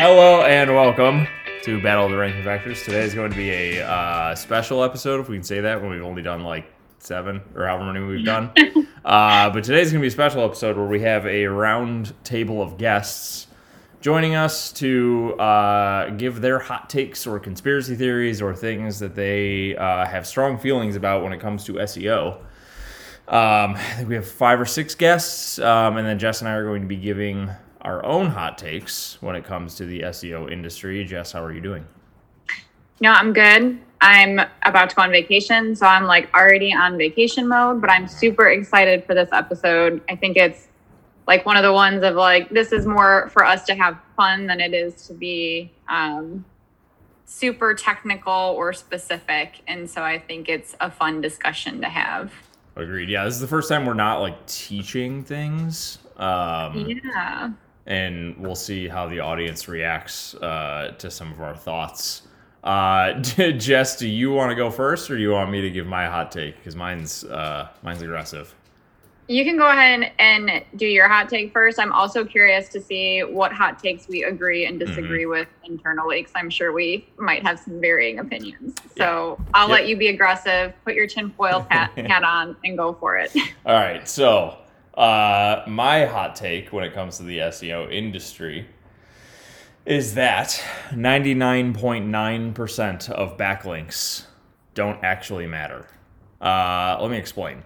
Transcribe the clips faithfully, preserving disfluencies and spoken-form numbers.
Hello and welcome to Battle of the Ranking Factors. Today is going to be a uh, special episode, if we can say that, when we've only done like seven or however many we've done. uh, but today's going to be a special episode where we have a round table of guests joining us to uh, give their hot takes or conspiracy theories or things that they uh, have strong feelings about when it comes to S E O. Um, I think we have five or six guests, um, and then Jess and I are going to be giving our own hot takes when it comes to the S E O industry. Jess, how are you doing? No, I'm good. I'm about to go on vacation, so I'm like already on vacation mode, but I'm super excited for this episode. I think it's like one of the ones of like, this is more for us to have fun than it is to be um, super technical or specific. And so I think it's a fun discussion to have. Agreed. Yeah, this is the first time we're not like teaching things. Um, yeah. And we'll see how the audience reacts uh, to some of our thoughts. Uh, Jess, do you want to go first, or do you want me to give my hot take? Because mine's uh, mine's aggressive. You can go ahead and do your hot take first. I'm also curious to see what hot takes we agree and disagree mm-hmm. with internally, because I'm sure we might have some varying opinions. So yeah. I'll yep. let you be aggressive, put your tinfoil hat, hat on, and go for it. All right. So uh, my hot take when it comes to the S E O industry is that ninety-nine point nine percent of backlinks don't actually matter. Uh, let me explain.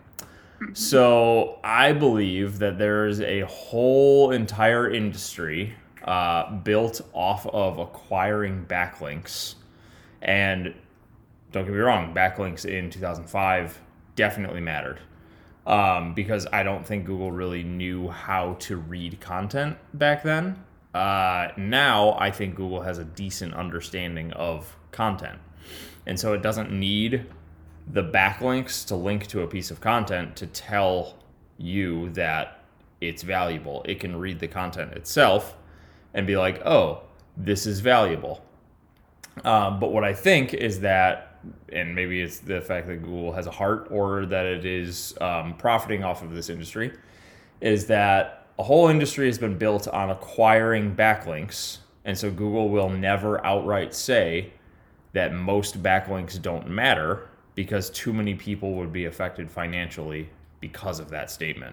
So I believe that there is a whole entire industry uh, built off of acquiring backlinks. And don't get me wrong, backlinks in two thousand five definitely mattered. Um, because I don't think Google really knew how to read content back then. Uh, now I think Google has a decent understanding of content. And so it doesn't need the backlinks to link to a piece of content to tell you that it's valuable. It can read the content itself and be like, oh, this is valuable. Um, but what I think is that, and maybe it's the fact that Google has a heart or that it is um, profiting off of this industry, is that a whole industry has been built on acquiring backlinks. And so Google will never outright say that most backlinks don't matter, because too many people would be affected financially because of that statement.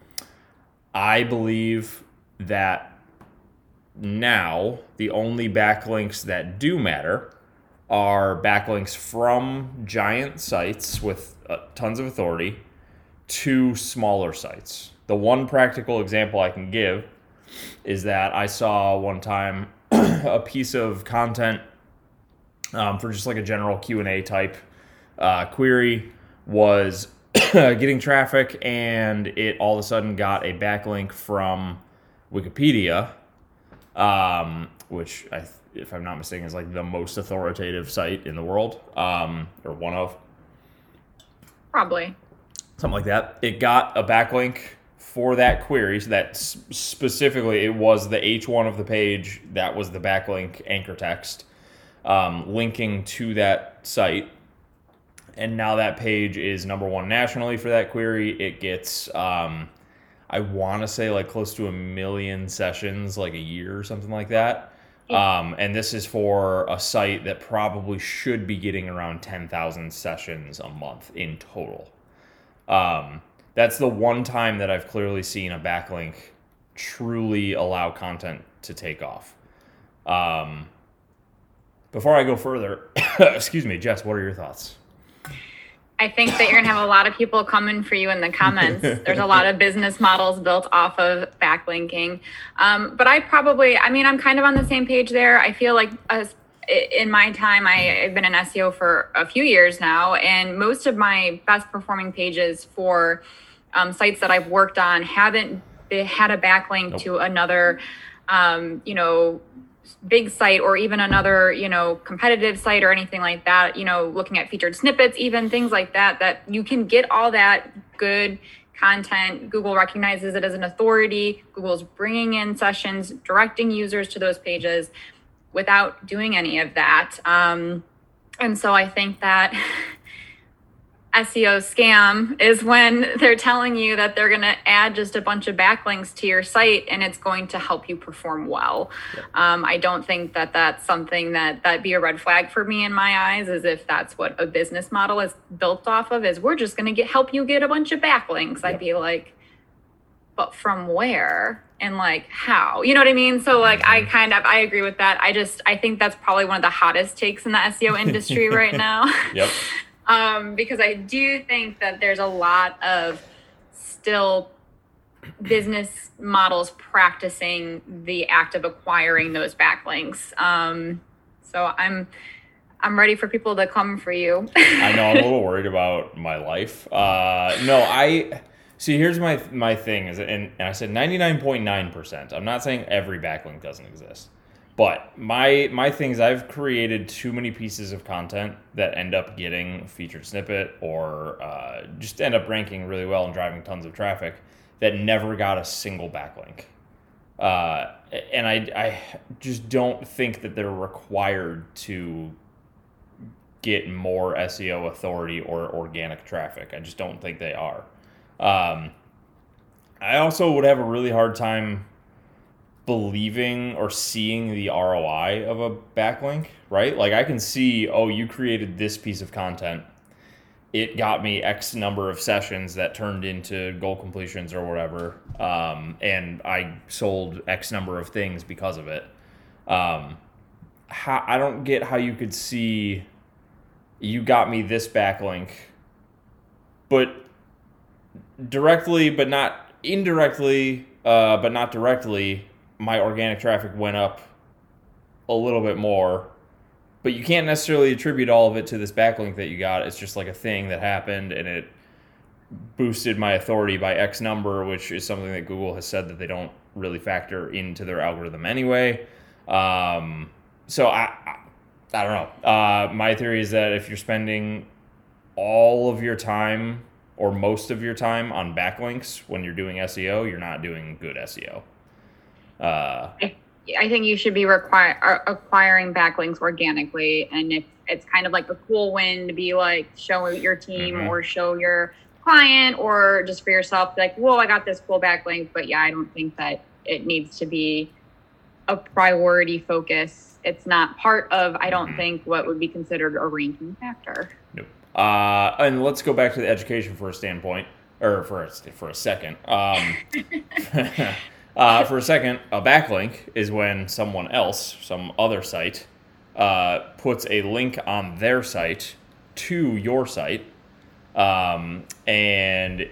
I believe that now the only backlinks that do matter are backlinks from giant sites with uh, tons of authority to smaller sites. The one practical example I can give is that I saw one time a piece of content um, for just like a general Q and A type Uh, query was getting traffic, and it all of a sudden got a backlink from Wikipedia, um, which, I, if I'm not mistaken, is like the most authoritative site in the world, um, or one of. Probably. Something like that. It got a backlink for that query, so that specifically it was the H one of the page, that was the backlink anchor text, um, linking to that site. And now that page is number one nationally for that query. It gets, um, I want to say like close to a million sessions like a year or something like that. Um, and this is for a site that probably should be getting around ten thousand sessions a month in total. Um, that's the one time that I've clearly seen a backlink truly allow content to take off. Um, before I go further, excuse me, Jess, what are your thoughts? I think that you're going to have a lot of people coming for you in the comments. There's a lot of business models built off of backlinking. Um, but I probably, I mean, I'm kind of on the same page there. I feel like uh, in my time, I, I've been in S E O for a few years now, and most of my best performing pages for um, sites that I've worked on haven't had a backlink nope. to another, um, you know, big site or even another, you know, competitive site or anything like that, you know, looking at featured snippets, even things like that, that you can get all that good content. Google recognizes it as an authority. Google's bringing in sessions, directing users to those pages without doing any of that. Um, and so I think that S E O scam is when they're telling you that they're going to add just a bunch of backlinks to your site and it's going to help you perform well. Yep. Um, I don't think that that's something that that'd be a red flag for me in my eyes, as if that's what a business model is built off of, is we're just going to get help you get a bunch of backlinks. Yep. I'd be like, but from where and like how? You know what I mean? So like mm-hmm. I kind of I agree with that. I just I think that's probably one of the hottest takes in the S E O industry right now. Yep. Um, because I do think that there's a lot of still business models practicing the act of acquiring those backlinks. Um, so I'm I'm ready for people to come for you. I know I'm a little worried about my life. Uh, no, I see. Here's my my thing is, and, and I said ninety-nine point nine percent. I'm not saying every backlink doesn't exist. But my my thing is I've created too many pieces of content that end up getting a featured snippet or uh, just end up ranking really well and driving tons of traffic that never got a single backlink. Uh, and I, I just don't think that they're required to get more S E O authority or organic traffic. I just don't think they are. Um, I also would have a really hard time believing or seeing the R O I of a backlink, right? Like I can see, oh, you created this piece of content. It got me X number of sessions that turned into goal completions or whatever. Um, and I sold X number of things because of it. Um, how, I don't get how you could see you got me this backlink, but directly, but not indirectly, uh, but not directly, my organic traffic went up a little bit more, but you can't necessarily attribute all of it to this backlink that you got. It's just like a thing that happened and it boosted my authority by X number, which is something that Google has said that they don't really factor into their algorithm anyway. Um, so I, I, I don't know. Uh, my theory is that if you're spending all of your time or most of your time on backlinks when you're doing S E O, you're not doing good S E O. Uh, I, I think you should be require, uh, acquiring backlinks organically. And if it's kind of like a cool win to be like, show your team mm-hmm. or show your client or just for yourself, like, whoa, I got this cool backlink. But yeah, I don't think that it needs to be a priority focus. It's not part of, I don't mm-hmm. think, what would be considered a ranking factor. Nope. Uh, and let's go back to the education for a standpoint, or for a, for a second. Um, Uh, for a second, a backlink is when someone else, some other site, uh, puts a link on their site to your site, um, and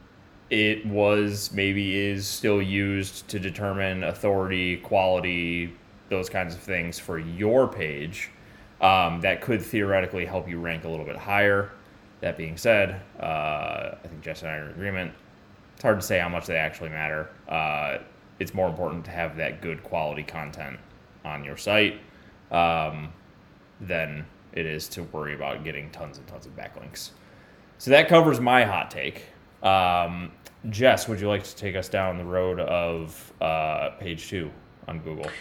it was maybe is still used to determine authority, quality, those kinds of things for your page. Um, that could theoretically help you rank a little bit higher. That being said, uh, I think Jess and I are in agreement. It's hard to say how much they actually matter. Uh, it's more important to have that good quality content on your site um, than it is to worry about getting tons and tons of backlinks. So that covers my hot take. Um, Jess, would you like to take us down the road of uh, page two on Google?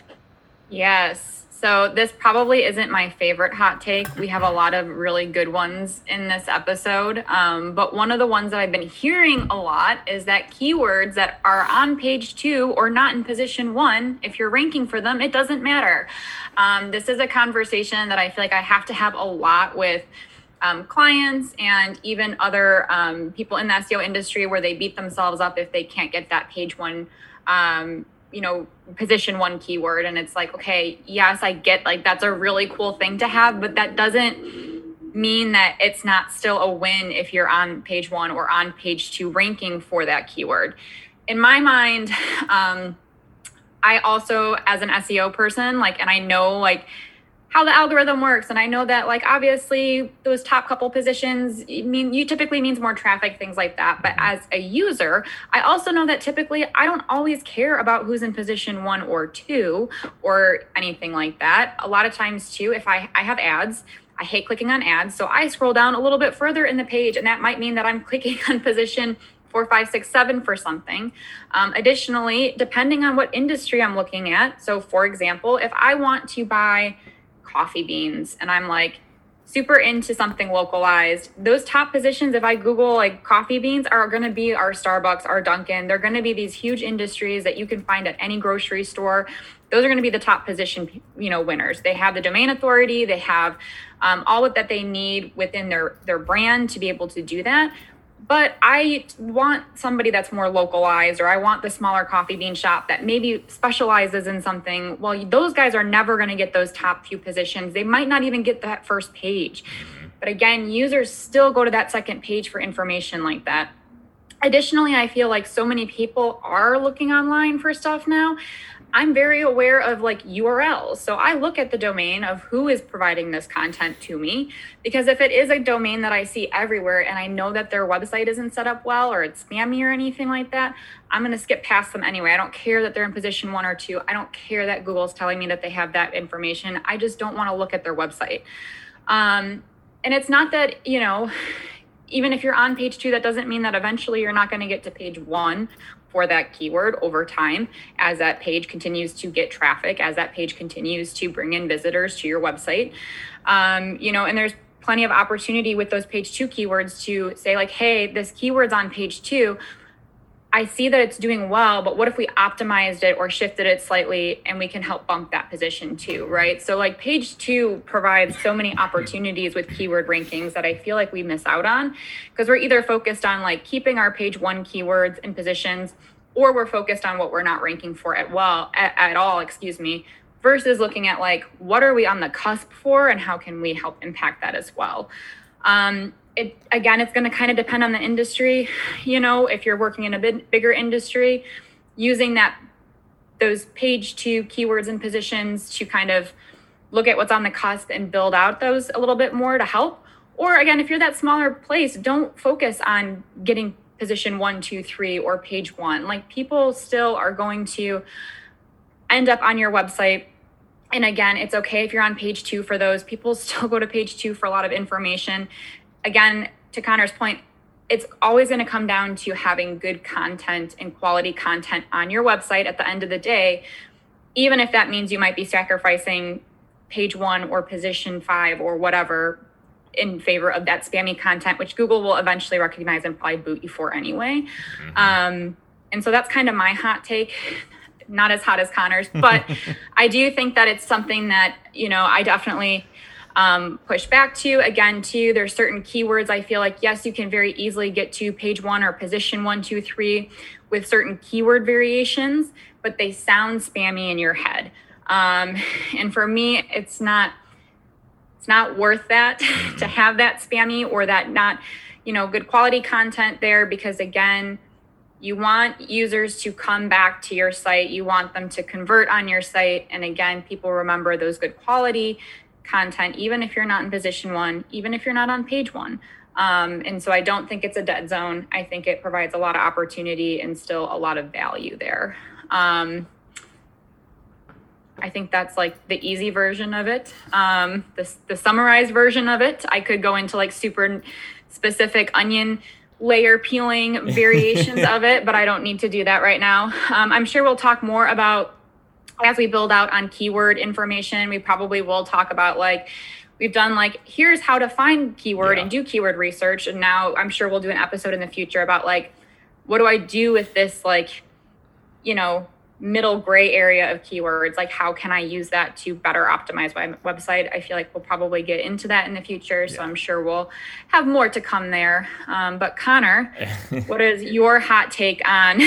Yes. So this probably isn't my favorite hot take. We have a lot of really good ones in this episode. Um, but one of the ones that I've been hearing a lot is that keywords that are on page two or not in position one, if you're ranking for them, it doesn't matter. Um, this is a conversation that I feel like I have to have a lot with um, clients and even other um, people in the S E O industry where they beat themselves up if they can't get that page one um, you know, position one keyword. And it's like, okay, yes, I get like, that's a really cool thing to have, but that doesn't mean that it's not still a win if you're on page one or on page two ranking for that keyword. In my mind, um, I also, as an S E O person, like, and I know like how the algorithm works. And I know that like, obviously those top couple positions I mean, you typically means more traffic, things like that. But as a user, I also know that typically I don't always care about who's in position one or two or anything like that. A lot of times too, if I, I have ads, I hate clicking on ads. So I scroll down a little bit further in the page and that might mean that I'm clicking on position four, five, six, seven for something. Um, additionally, depending on what industry I'm looking at. So for example, if I want to buy coffee beans and I'm like, super into something localized, those top positions, if I Google like coffee beans, are going to be our Starbucks, our Dunkin'. They're going to be these huge industries that you can find at any grocery store. Those are going to be the top position, you know, winners. They have the domain authority. They have um, all of that they need within their, their brand to be able to do that. But I want somebody that's more localized, or I want the smaller coffee bean shop that maybe specializes in something. Well, those guys are never going to get those top few positions. They might not even get that first page. Mm-hmm. But again, users still go to that second page for information like that. Additionally, I feel like so many people are looking online for stuff now. I'm very aware of like U R Ls. So I look at the domain of who is providing this content to me, because if it is a domain that I see everywhere and I know that their website isn't set up well or it's spammy or anything like that, I'm going to skip past them anyway. I don't care that they're in position one or two. I don't care that Google's telling me that they have that information. I just don't want to look at their website. Um, and it's not that, you know, even if you're on page two, that doesn't mean that eventually you're not going to get to page one for that keyword over time, as that page continues to get traffic, as that page continues to bring in visitors to your website. Um, you know, and there's plenty of opportunity with those page two keywords to say like, hey, this keyword's on page two. I see that it's doing well, but what if we optimized it or shifted it slightly and we can help bump that position too, right? So like page two provides so many opportunities with keyword rankings that I feel like we miss out on, because we're either focused on like keeping our page one keywords in positions, or we're focused on what we're not ranking for at well at, at all, excuse me, versus looking at like, what are we on the cusp for and how can we help impact that as well? Um, It, again, it's going to kind of depend on the industry. You know, if you're working in a bit bigger industry, using that those page two keywords and positions to kind of look at what's on the cusp and build out those a little bit more to help. Or again, if you're that smaller place, don't focus on getting position one, two, three, or page one. Like people still are going to end up on your website. And again, it's okay if you're on page two for those. People still go to page two for a lot of information. Again, to Connor's point, it's always going to come down to having good content and quality content on your website at the end of the day, even if that means you might be sacrificing page one or position five or whatever in favor of that spammy content, which Google will eventually recognize and probably boot you for anyway. Mm-hmm. Um, and so that's kind of my hot take. Not as hot as Connor's, but I do think that it's something that, you know, I definitely Um, push back to. Again, too, there's certain keywords I feel like, yes, you can very easily get to page one or position one, two, three with certain keyword variations, but they sound spammy in your head. Um, and for me, it's not, it's not worth that to have that spammy or that not, you know, good quality content there, because again, you want users to come back to your site. You want them to convert on your site. And again, people remember those good quality content, even if you're not in position one, even if you're not on page one. Um, and so I don't think it's a dead zone. I think it provides a lot of opportunity and still a lot of value there. Um, I think that's like the easy version of it. Um, the, the summarized version of it, I could go into like super specific onion layer peeling variations of it, but I don't need to do that right now. Um, I'm sure we'll talk more about as we build out on keyword information. We probably will talk about like, we've done like, here's how to find keyword yeah. and do keyword research. And now I'm sure we'll do an episode in the future about like, what do I do with this, like, you know, middle gray area of keywords? Like, how can I use that to better optimize my website? I feel like we'll probably get into that in the future. So yeah. I'm sure we'll have more to come there. Um, but Connor, what is your hot take on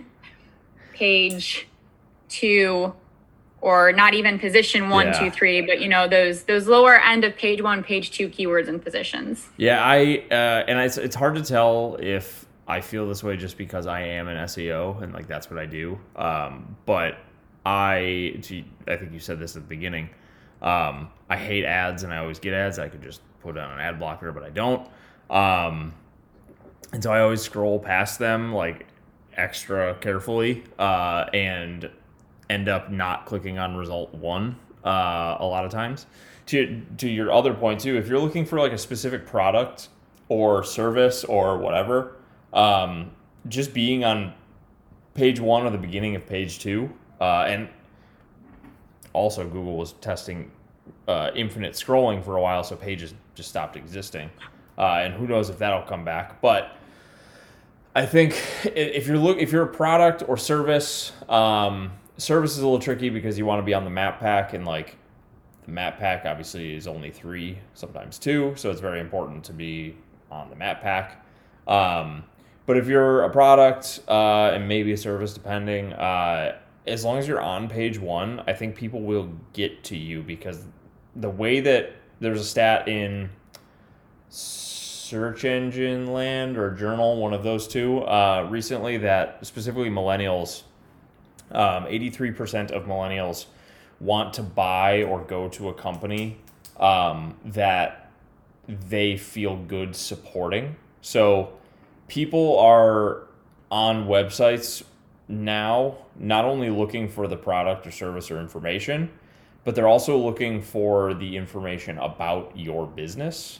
page two? Or not even position one, yeah. two, three, but you know, those those lower end of page one, page two keywords and positions. Yeah, I uh, and it's it's hard to tell if I feel this way just because I am an S E O and like that's what I do. Um, but I, I think you said this at the beginning. Um, I hate ads and I always get ads. I could just put on an ad blocker, but I don't. Um, and so I always scroll past them like extra carefully uh, and. end up not clicking on result one uh, a lot of times. To to your other point too, if you're looking for like a specific product or service or whatever, um, just being on page one or the beginning of page two, uh, and also Google was testing uh, infinite scrolling for a while, so pages just stopped existing. Uh, and who knows if that'll come back. But I think if you're look if you're a product or service, um, service is a little tricky because you want to be on the map pack, and like the map pack obviously is only three, sometimes two, so it's very important to be on the map pack. Um, but if you're a product uh, and maybe a service, depending, uh, as long as you're on page one, I think people will get to you, because the way that there's a stat in Search Engine Land or Journal, one of those two, uh, recently, that specifically millennials, um, eighty-three percent of millennials want to buy or go to a company um, that they feel good supporting. So people are on websites now not only looking for the product or service or information, but they're also looking for the information about your business.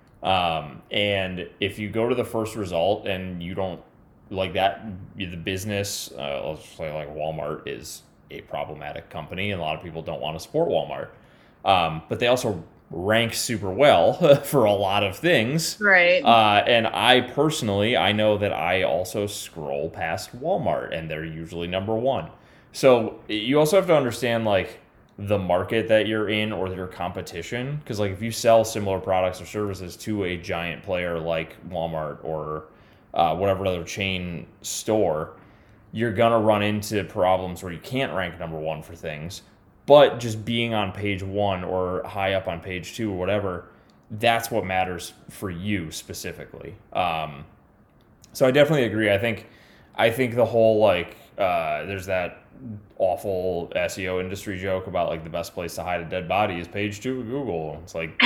Um, and if you go to the first result and you don't like that, the business, uh, let's say like Walmart is a problematic company, and a lot of people don't want to support Walmart. Um, but they also rank super well for a lot of things. Right. Uh, and I personally, I know that I also scroll past Walmart, and they're usually number one. So you also have to understand like the market that you're in or your competition. Because like if you sell similar products or services to a giant player like Walmart or uh, whatever other chain store, you're going to run into problems where you can't rank number one for things. But just being on page one or high up on page two or whatever, that's what matters for you specifically. Um, so I definitely agree. I think I think the whole like uh, there's that awful S E O industry joke about like the best place to hide a dead body is page two of Google. It's like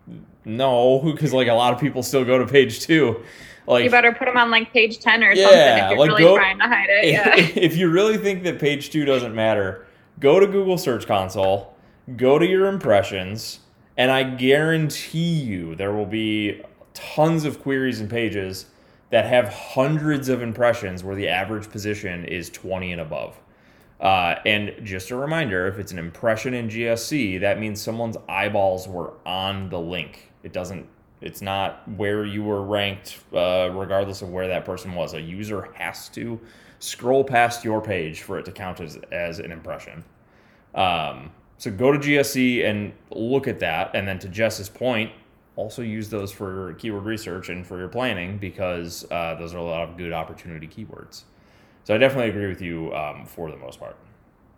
no, because like a lot of people still go to page two. Like, you better put them on like page ten or yeah, something if you're like really go, trying to hide it. Yeah. If you really think that page two doesn't matter, go to Google Search Console, go to your impressions, and I guarantee you there will be tons of queries and pages that have hundreds of impressions where the average position is twenty and above. Uh, and just a reminder, if it's an impression in G S C, that means someone's eyeballs were on the link. It doesn't, it's not where you were ranked, uh, regardless of where that person was. A user has to scroll past your page for it to count as, as an impression. Um, so go to G S C and look at that. And then to Jess's point, also use those for keyword research and for your planning, because uh, those are a lot of good opportunity keywords. So I definitely agree with you um, for the most part.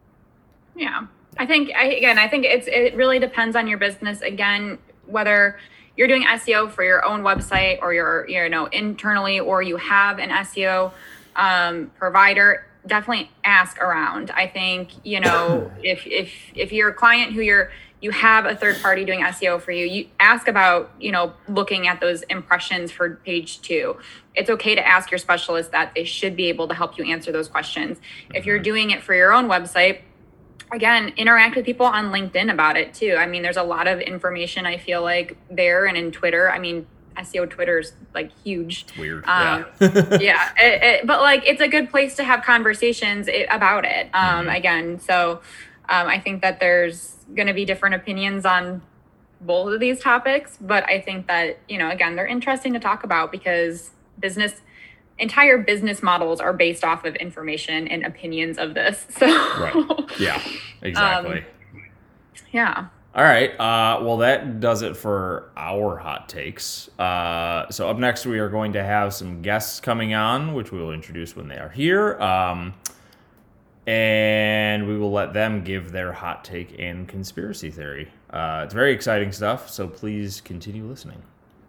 Yeah. I think, I, again, I think it's it really depends on your business. Again, whether you're doing S E O for your own website or you're, you know, internally, or you have an S E O um, provider, definitely ask around. I think, you know, if if if you're a client who you're you have a third party doing S E O for you, you ask about, you know, looking at those impressions for page two. It's okay to ask your specialist that. They should be able to help you answer those questions. If you're doing it for your own website, again, interact with people on LinkedIn about it too. I mean, there's a lot of information I feel like there, and in Twitter. I mean, S E O Twitter's like huge. It's weird. Um, yeah. yeah. It, it, but like, it's a good place to have conversations it, about it. Um, mm-hmm. Again, so um, I think that there's going to be different opinions on both of these topics, but I think that, you know, again, they're interesting to talk about because business, entire business models are based off of information and opinions of this. So, right. Yeah, exactly. Um, yeah. All right. Uh, well, that does it for our hot takes. Uh, so up next, we are going to have some guests coming on, which we will introduce when they are here. Um, and we will let them give their hot take and conspiracy theory. Uh, it's very exciting stuff, so please continue listening.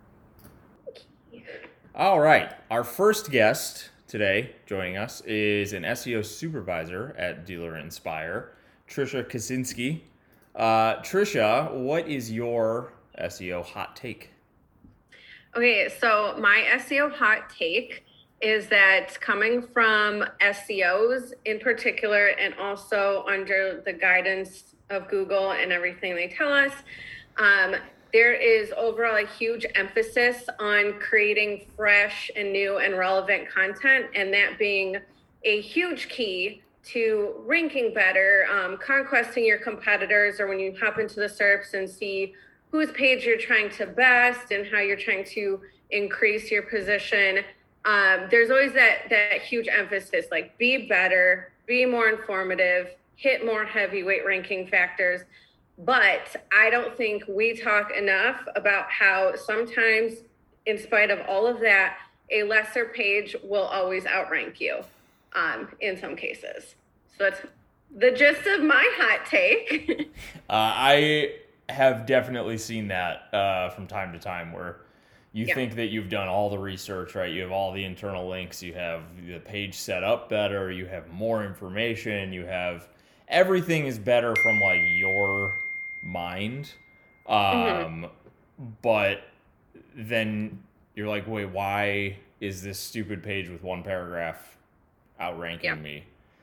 All right. Our first guest today joining us is an S E O supervisor at Dealer Inspire, Trisha Kaczynski. Uh, Trisha, what is your S E O hot take? Okay, so my S E O hot take is that coming from S E Os in particular, and also under the guidance of Google and everything they tell us, um, there is overall a huge emphasis on creating fresh and new and relevant content, and that being a huge key to ranking better, um, conquesting your competitors, or when you hop into the S E R Ps and see whose page you're trying to best and how you're trying to increase your position. Um, there's always that that huge emphasis, like be better, be more informative, hit more heavyweight ranking factors. But I don't think we talk enough about how sometimes, in spite of all of that, a lesser page will always outrank you um, in some cases. So that's the gist of my hot take. uh, I have definitely seen that uh, from time to time where you yeah. think that you've done all the research, right? You have all the internal links, you have the page set up better, you have more information, you have everything is better from like your mind. Um, mm-hmm. But then you're like, wait, why is this stupid page with one paragraph outranking yeah. me?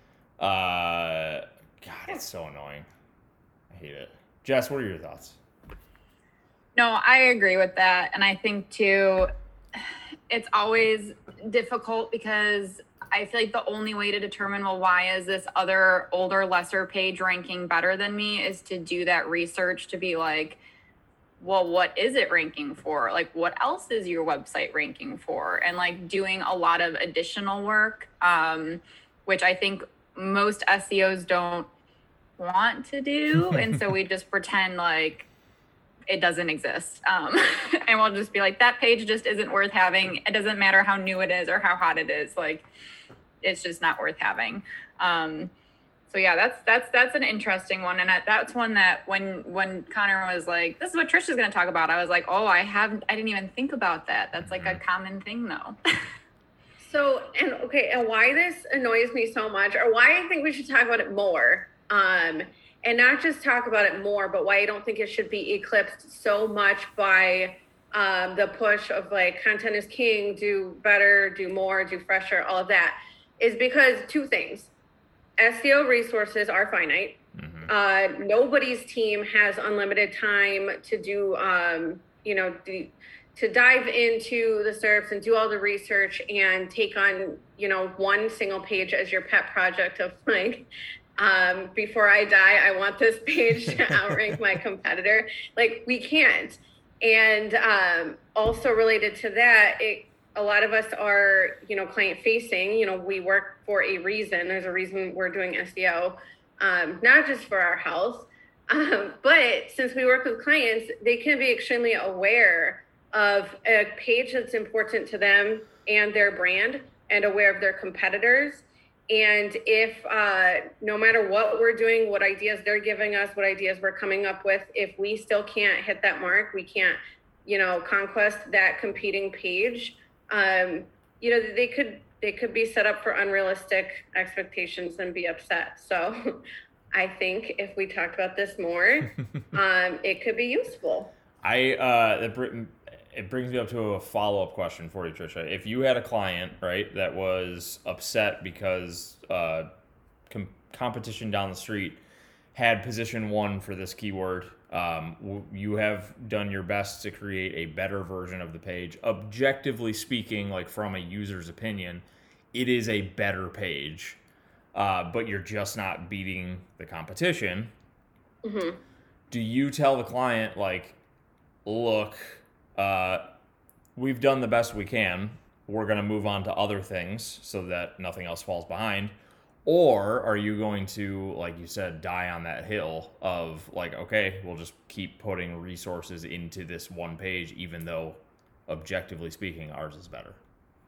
Uh, God, it's so annoying. I hate it. Jess, what are your thoughts? No, I agree with that. And I think too, it's always difficult because I feel like the only way to determine, well, why is this other older, lesser page ranking better than me is to do that research to be like, well, what is it ranking for? Like, what else is your website ranking for? And like doing a lot of additional work, um, which I think most S E Os don't want to do. And so we just pretend like it doesn't exist. Um, and we'll just be like, that page just isn't worth having. It doesn't matter how new it is or how hot it is. Like, it's just not worth having. Um, so yeah, that's, that's, that's an interesting one. And that's one that when, when Connor was like, this is what Trish is going to talk about, I was like, oh, I haven't, I didn't even think about that. That's like a common thing though. So, and okay. And why this annoys me so much, or why I think we should talk about it more, um, and not just talk about it more, but why I don't think it should be eclipsed so much by um, the push of like content is king, do better, do more, do fresher, all of that, is because two things. S E O resources are finite. Mm-hmm. Uh, nobody's team has unlimited time to do, um, you know, do, to dive into the S E R Ps and do all the research and take on, you know, one single page as your pet project of like, um, before I die, I want this page to outrank my competitor. Like, we can't. And um, also related to that, it, a lot of us are, you know, client facing, you know, we work for a reason. There's a reason we're doing S E O, um, not just for our health. Um, but since we work with clients, they can be extremely aware of a page that's important to them and their brand and aware of their competitors. And if uh, no matter what we're doing, what ideas they're giving us, what ideas we're coming up with, if we still can't hit that mark, we can't, you know, conquest that competing page, um, you know, they could they could be set up for unrealistic expectations and be upset. So I think if we talked about this more, um, it could be useful. I uh, it, it brings me up to a follow-up question for you, Trisha. If you had a client, right, that was upset because uh, com- competition down the street had position one for this keyword, um, w- you have done your best to create a better version of the page. Objectively speaking, like from a user's opinion, it is a better page, uh, but you're just not beating the competition. Mm-hmm. Do you tell the client, like, look, uh, we've done the best we can, we're going to move on to other things so that nothing else falls behind? Or are you going to, like you said, die on that hill of like, okay, we'll just keep putting resources into this one page, even though objectively speaking, ours is better?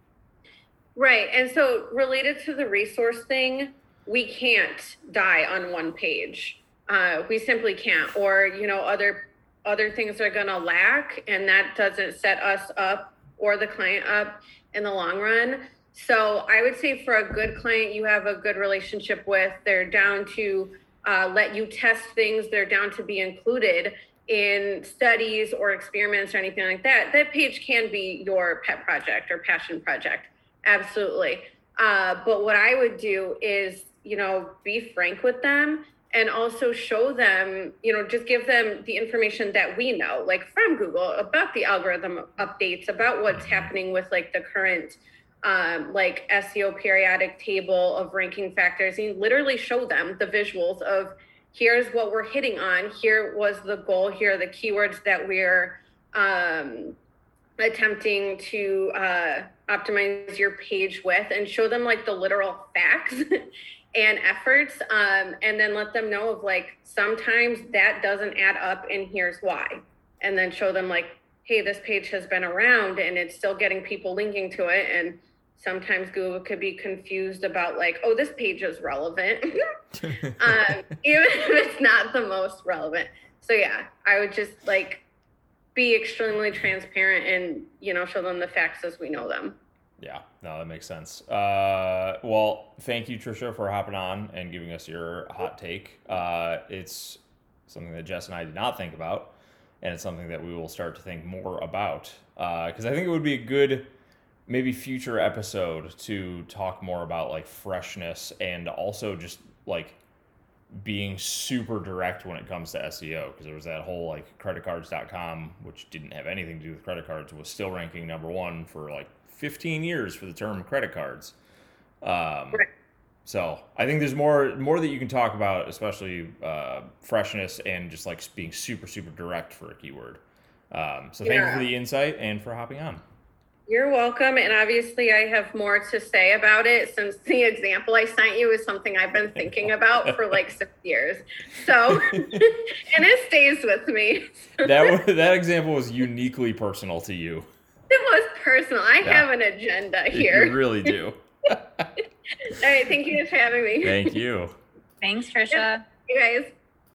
Right. And so related to the resource thing, we can't die on one page. Uh, we simply can't. Or, you know, other other things are going to lack, and that doesn't set us up or the client up in the long run. So I would say for a good client you have a good relationship with, they're down to uh, let you test things, they're down to be included in studies or experiments or anything like that, that page can be your pet project or passion project. Absolutely. Uh, but what I would do is, you know, be frank with them and also show them, you know, just give them the information that we know, like from Google, about the algorithm updates, about what's happening with like the current um, like S E O periodic table of ranking factors, and literally show them the visuals of here's what we're hitting on, here was the goal, here are the keywords that we're um, attempting to uh, optimize your page with, and show them like the literal facts and efforts, um, and then let them know of like sometimes that doesn't add up and here's why, and then show them like, hey, this page has been around and it's still getting people linking to it, and sometimes Google could be confused about like, oh, this page is relevant, um, even if it's not the most relevant. So yeah, I would just like be extremely transparent and, you know, show them the facts as we know them. Yeah, no, that makes sense. Uh, well, thank you, Trisha, for hopping on and giving us your hot take. Uh, it's something that Jess and I did not think about, and it's something that we will start to think more about, because uh, I think it would be a good maybe future episode to talk more about like freshness and also just like being super direct when it comes to S E O, because there was that whole like credit cards dot com, which didn't have anything to do with credit cards, was still ranking number one for like fifteen years for the term credit cards. Um, right. So I think there's more more that you can talk about, especially uh, freshness and just like being super, super direct for a keyword. Um, so thank yeah. you for the insight and for hopping on. You're welcome. And obviously I have more to say about it, since the example I sent you is something I've been thinking about for like six years. So, and it stays with me. that that example was uniquely personal to you. It was personal. I yeah. have an agenda here. You really do. All right. Thank you for having me. Thank you. Thanks, Trisha. You guys.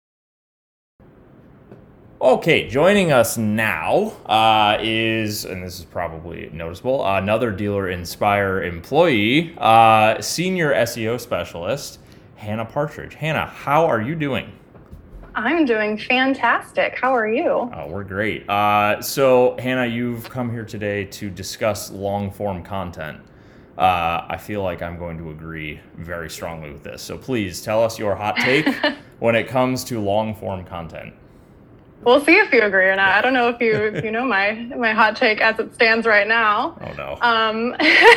Okay, joining us now uh, is, and this is probably noticeable, another Dealer Inspire employee, uh, senior S E O specialist, Hannah Partridge. Hannah, how are you doing? I'm doing fantastic. How are you? Oh, we're great. Uh, so, Hannah, you've come here today to discuss long-form content. Uh, I feel like I'm going to agree very strongly with this. So please tell us your hot take when it comes to long-form content. We'll see if you agree or not. I don't know if you if you know my my hot take as it stands right now. Oh no. Um,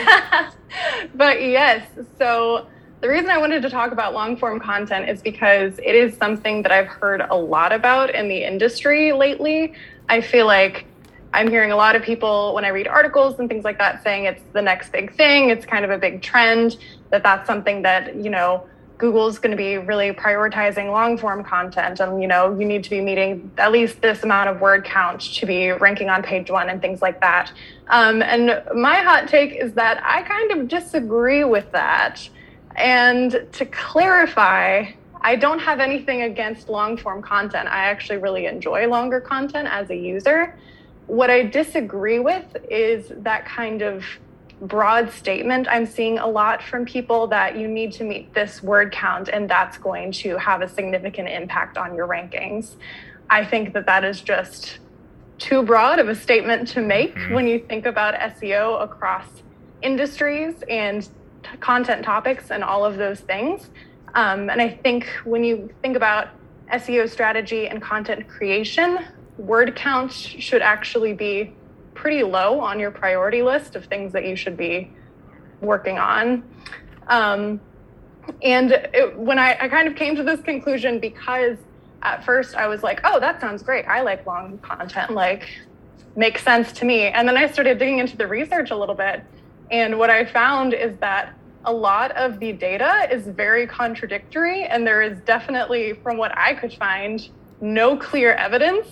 but yes, so the reason I wanted to talk about long form content is because it is something that I've heard a lot about in the industry lately. I feel like I'm hearing a lot of people when I read articles and things like that saying it's the next big thing. It's kind of a big trend, that that's something that, you know, Google's going to be really prioritizing long form content, and you know you need to be meeting at least this amount of word count to be ranking on page one and things like that. Um, and my hot take is that I kind of disagree with that. And to clarify, I don't have anything against long form content. I actually really enjoy longer content as a user. What I disagree with is that kind of broad statement I'm seeing a lot from people, that you need to meet this word count and that's going to have a significant impact on your rankings. I think that that is just too broad of a statement to make mm-hmm. when you think about S E O across industries and t- content topics and all of those things. Um, and I think when you think about S E O strategy and content creation, word count should actually be pretty low on your priority list of things that you should be working on. Um, and it, when I, I kind of came to this conclusion because at first I was like, oh, that sounds great. I like long content, like makes sense to me. And then I started digging into the research a little bit. And what I found is that a lot of the data is very contradictory. And there is definitely, from what I could find, no clear evidence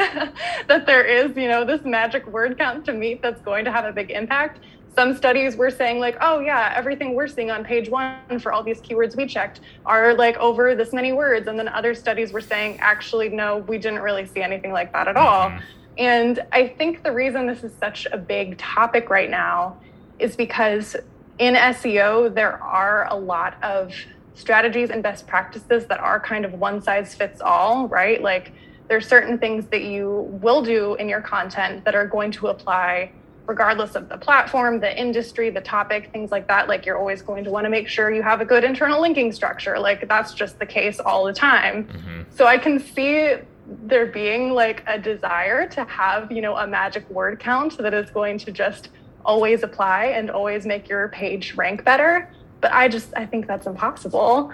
that there is, you know, this magic word count to meet that's going to have a big impact. Some studies were saying like, oh yeah, everything we're seeing on page one for all these keywords we checked are like over this many words. And then other studies were saying, actually, no, we didn't really see anything like that at all. Mm-hmm. And I think the reason this is such a big topic right now is because in S E O, there are a lot of strategies and best practices that are kind of one size fits all, right? Like there's certain things that you will do in your content that are going to apply regardless of the platform, the industry, the topic, things like that. Like you're always going to want to make sure you have a good internal linking structure. Like that's just the case all the time. Mm-hmm. So I can see there being like a desire to have, you know, a magic word count that is going to just always apply and always make your page rank better. But I just, I think that's impossible.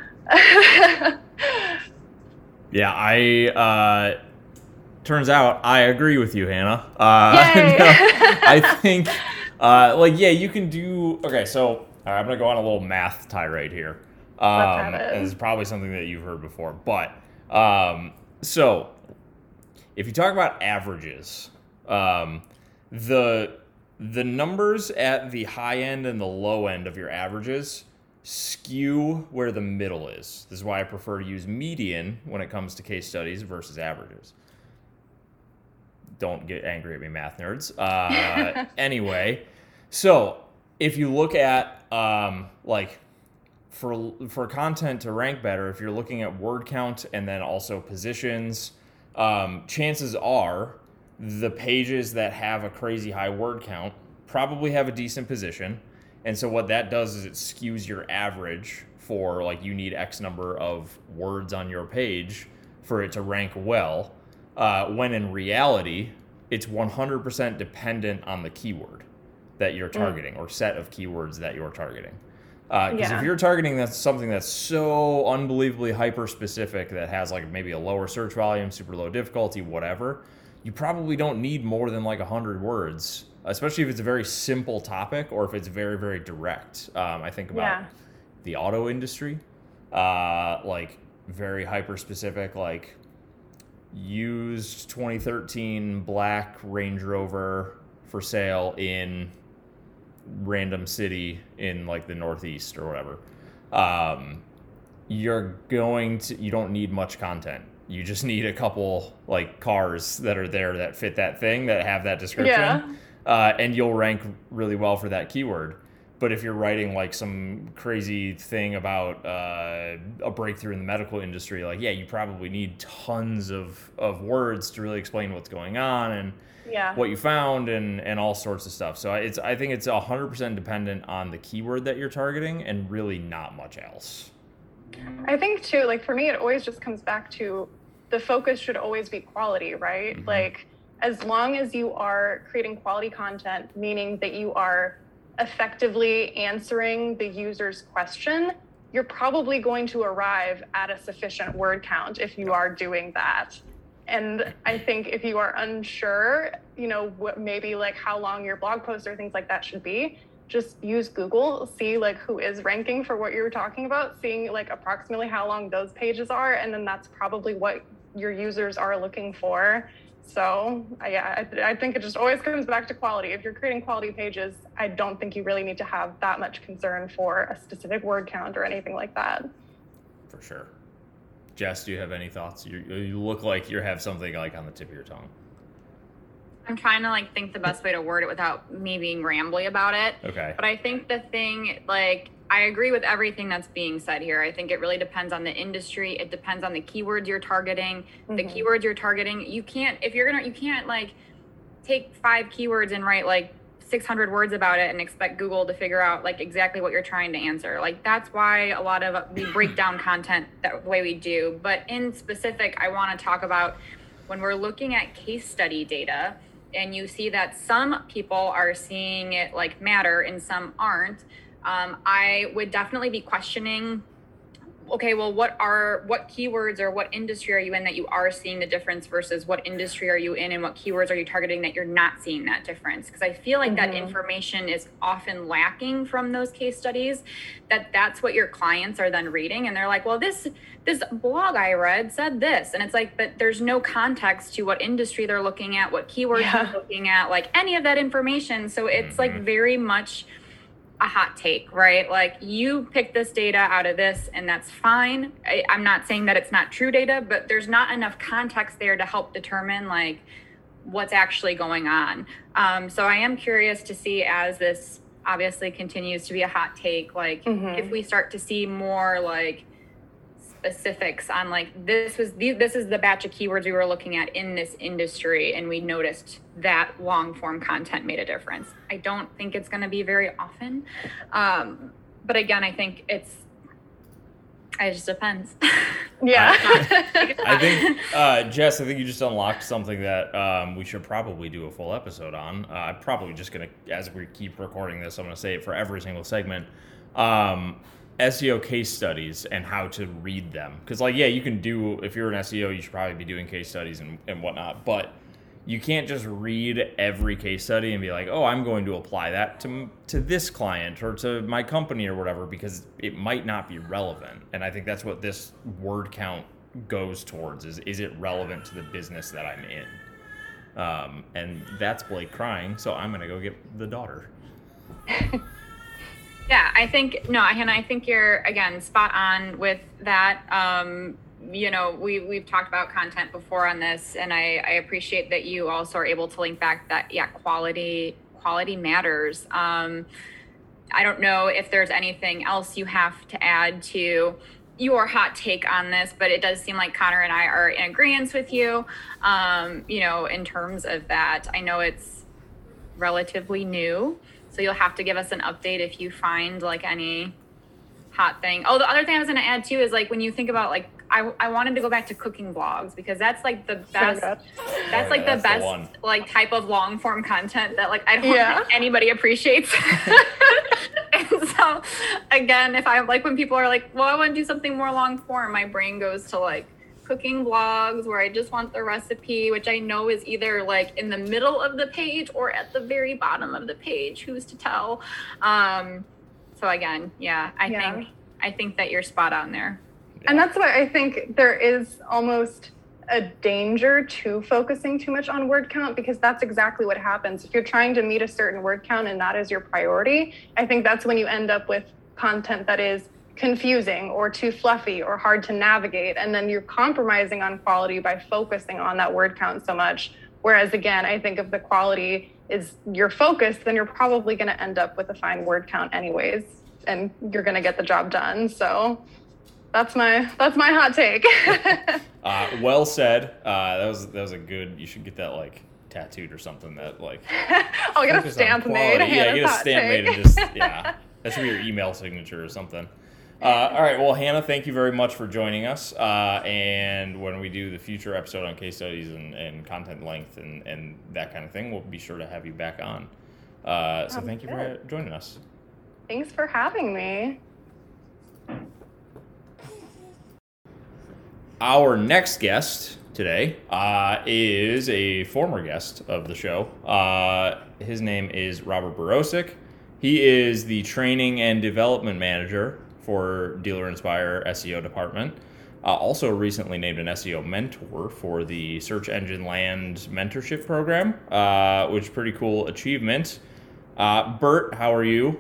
Yeah, I, uh, turns out I agree with you, Hannah. Uh, Yay! no, I think, uh, like, yeah, you can do, okay, so, all right, I'm going to go on a little math tirade here. Um, Let's have it. and this is probably something that you've heard before, but, um, so, if you talk about averages, um, the, the numbers at the high end and the low end of your averages skew where the middle is. This is why I prefer to use median when it comes to case studies versus averages. Don't get angry at me, math nerds. Uh, anyway, so if you look at um, like for for content to rank better, if you're looking at word count and then also positions, um, chances are the pages that have a crazy high word count probably have a decent position. And so what that does is it skews your average for, like, you need X number of words on your page for it to rank well, uh, when in reality, it's one hundred percent dependent on the keyword that you're targeting mm. or set of keywords that you're targeting. Because uh, yeah. if you're targeting that's something that's so unbelievably hyper-specific that has, like, maybe a lower search volume, super low difficulty, whatever, you probably don't need more than, like, one hundred words, especially if it's a very simple topic or if it's very, very direct. Um, I think about yeah. the auto industry, uh, like very hyper specific, like used twenty thirteen black Range Rover for sale in random city in like the Northeast or whatever. Um, you're going to, you don't need much content. You just need a couple like cars that are there that fit that thing, that have that description. Yeah. Uh, and you'll rank really well for that keyword. But if you're writing like some crazy thing about uh, a breakthrough in the medical industry, like, yeah, you probably need tons of, of words to really explain what's going on and yeah. what you found and, and all sorts of stuff. So it's I think it's one hundred percent dependent on the keyword that you're targeting and really not much else. I think too, like for me, it always just comes back to the focus should always be quality, right? Mm-hmm. Like, as long as you are creating quality content, meaning that you are effectively answering the user's question, you're probably going to arrive at a sufficient word count if you are doing that. And I think if you are unsure, you know, what maybe like how long your blog post or things like that should be, just use Google, see like who is ranking for what you're talking about, seeing like approximately how long those pages are, and then that's probably what your users are looking for. So yeah, I, I think it just always comes back to quality. If you're creating quality pages, I don't think you really need to have that much concern for a specific word count or anything like that. For sure. Jess, do you have any thoughts? You, you look like you have something like on the tip of your tongue. I'm trying to like think the best way to word it without me being rambly about it. Okay. But I think the thing, like, I agree with everything that's being said here. I think it really depends on the industry. It depends on the keywords you're targeting. Mm-hmm. The keywords you're targeting, you can't, if you're gonna, you can't like take five keywords and write like six hundred words about it and expect Google to figure out like exactly what you're trying to answer. Like, that's why a lot of we break down content that way we do. But in specific, I want to talk about when we're looking at case study data and you see that some people are seeing it like matter and some aren't. Um, I would definitely be questioning, okay, well, what are, what keywords or what industry are you in that you are seeing the difference versus what industry are you in and what keywords are you targeting that you're not seeing that difference? Because I feel like mm-hmm. that information is often lacking from those case studies, that that's what your clients are then reading. And they're like, well, this, this blog I read said this. And it's like, but there's no context to what industry they're looking at, what keywords yeah. they're looking at, like any of that information. So it's mm-hmm. like very much a hot take, right? Like, you pick this data out of this and that's fine. I, I'm not saying that it's not true data, but there's not enough context there to help determine like what's actually going on. Um, so I am curious to see, as this obviously continues to be a hot take, like mm-hmm. if we start to see more like specifics on like, this was the, this is the batch of keywords we were looking at in this industry and we noticed that long form content made a difference. I don't think it's going to be very often. Um, but again, I think it's, It just depends. Yeah. I think, uh, Jess, I think you just unlocked something that um, we should probably do a full episode on. Uh, I'm probably just going to, as we keep recording this, I'm going to say it for every single segment. Um, S E O case studies and how to read them. Because, like, yeah, you can do, if you're an S E O, you should probably be doing case studies and, and whatnot. But you can't just read every case study and be like, oh, I'm going to apply that to to this client or to my company or whatever, because it might not be relevant. And I think that's what this word count goes towards, is is it relevant to the business that I'm in? Um, and that's Blake crying, so I'm going to go get the daughter. Yeah, I think, no, Hannah, I think you're, again, spot on with that. Um, you know, we, we've talked about content before on this, and I, I appreciate that you also are able to link back that, yeah, quality, quality matters. Um, I don't know if there's anything else you have to add to your hot take on this, but it does seem like Connor and I are in agreement with you, um, you know, in terms of that. I know it's relatively new, so you'll have to give us an update if you find like any hot thing. Oh, the other thing I was going to add too is like when you think about like, I, I wanted to go back to cooking vlogs, because that's like the best, So that's Oh, like yeah, the that's the best one. like type of long form content that like I don't Yeah. think anybody appreciates. And so again, if I like when people are like, well, I want to do something more long form, my brain goes to like cooking vlogs where I just want the recipe, which I know is either like in the middle of the page or at the very bottom of the page. Who's to tell? Um, so again, yeah, I Yeah. think I think that you're spot on there. And that's why I think there is almost a danger to focusing too much on word count, because that's exactly what happens. If you're trying to meet a certain word count and that is your priority, I think that's when you end up with content that is confusing or too fluffy or hard to navigate. And then you're compromising on quality by focusing on that word count so much. Whereas again, I think if the quality is your focus, then you're probably going to end up with a fine word count anyways, and you're going to get the job done. So that's my that's my hot take. Uh, well said. Uh, that was that was a good. You should get that like tattooed or something. That like. I'll get a focus on stamp quality. made. Yeah, Hannah's get a hot stamp take. made and just yeah. That should be your email signature or something. Uh, all right. Well, Hannah, thank you very much for joining us. Uh, and when we do the future episode on case studies and, and content length and, and that kind of thing, we'll be sure to have you back on. Uh, so Sounds thank you good. for joining us. Thanks for having me. Our next guest today uh, is a former guest of the show. Uh, his name is Robert Borosic. He is the training and development manager for Dealer Inspire S E O department. Uh, also recently named an S E O mentor for the Search Engine Land mentorship program, uh, which is a pretty cool achievement. Uh, Bert, how are you?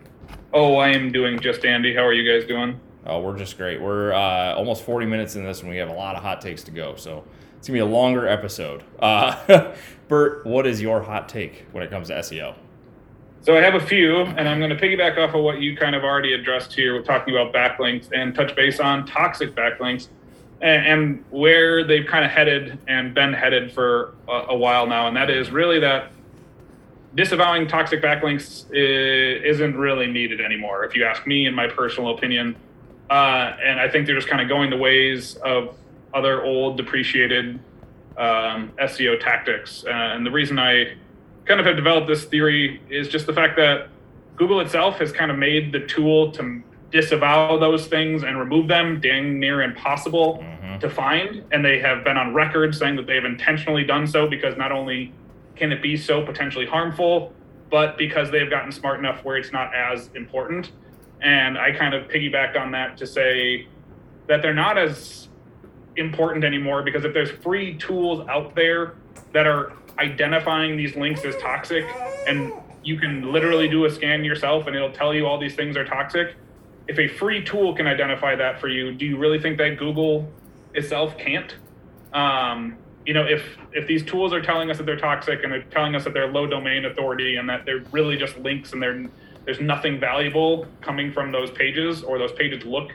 Oh, I am doing just dandy. How are you guys doing? Oh, we're just great. We're uh, almost forty minutes in this, and we have a lot of hot takes to go. So it's going to be a longer episode. Uh, Bert, what is your hot take when it comes to S E O? So I have a few, and I'm going to piggyback off of what you kind of already addressed here with talking about backlinks and touch base on toxic backlinks and, and where they've kind of headed and been headed for a, a while now. And that is really that disavowing toxic backlinks is, isn't really needed anymore, if you ask me, in my personal opinion. Uh, and I think they're just kind of going the ways of other old, depreciated um, S E O tactics. Uh, and the reason I kind of have developed this theory is just the fact that Google itself has kind of made the tool to disavow those things and remove them dang near impossible Mm-hmm. to find. And they have been on record saying that they've intentionally done so because not only can it be so potentially harmful, but because they've gotten smart enough where it's not as important. And I kind of piggybacked on that to say that they're not as important anymore, because if there's free tools out there that are identifying these links as toxic, and you can literally do a scan yourself and it'll tell you all these things are toxic. If a free tool can identify that for you, do you really think that Google itself can't? Um, you know, if if these tools are telling us that they're toxic and they're telling us that they're low domain authority and that they're really just links and they're there's nothing valuable coming from those pages, or those pages look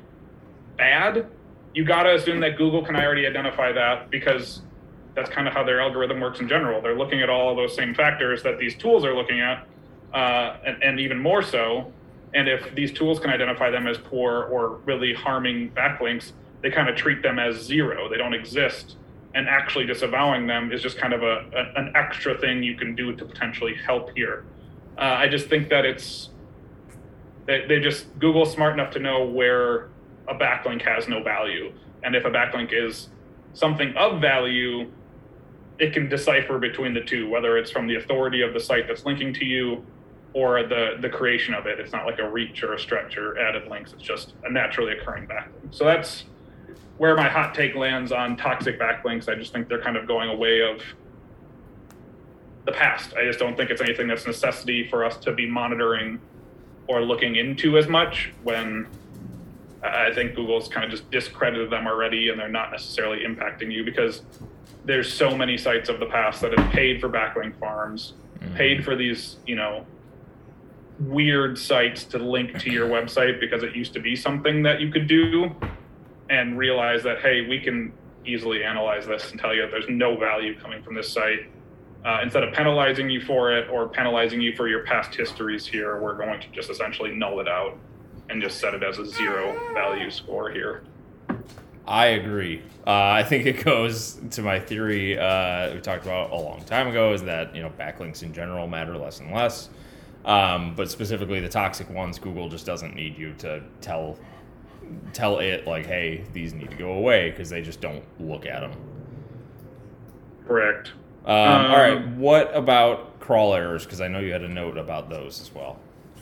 bad, you gotta assume that Google can already identify that, because that's kind of how their algorithm works in general. They're looking at all of those same factors that these tools are looking at, uh, and, and even more so. And if these tools can identify them as poor or really harming backlinks, they kind of treat them as zero. They don't exist. And actually disavowing them is just kind of a, a an extra thing you can do to potentially help here. Uh, I just think that it's, they, they just, Google's smart enough to know where a backlink has no value. And if a backlink is something of value, it can decipher between the two, whether it's from the authority of the site that's linking to you or the, the creation of it. It's not like a reach or a stretch or added links. It's just a naturally occurring backlink. So that's where my hot take lands on toxic backlinks. I just think they're kind of going away of the past. I just don't think it's anything that's a necessity for us to be monitoring or looking into as much, when I think Google's kind of just discredited them already and they're not necessarily impacting you, because there's so many sites of the past that have paid for backlink farms, mm-hmm. paid for these, you know, weird sites to link to your website because it used to be something that you could do, and realize that, hey, we can easily analyze this and tell you that there's no value coming from this site. Uh, instead of penalizing you for it or penalizing you for your past histories here, we're going to just essentially null it out and just set it as a zero value score here. I agree. Uh, I think it goes to my theory uh, we talked about a long time ago, is that, you know, backlinks in general matter less and less. Um, but specifically the toxic ones, Google just doesn't need you to tell tell it like, hey, these need to go away, because they just don't look at them. Correct. Um, um, all right. What about crawl errors? Because I know you had a note about those as well.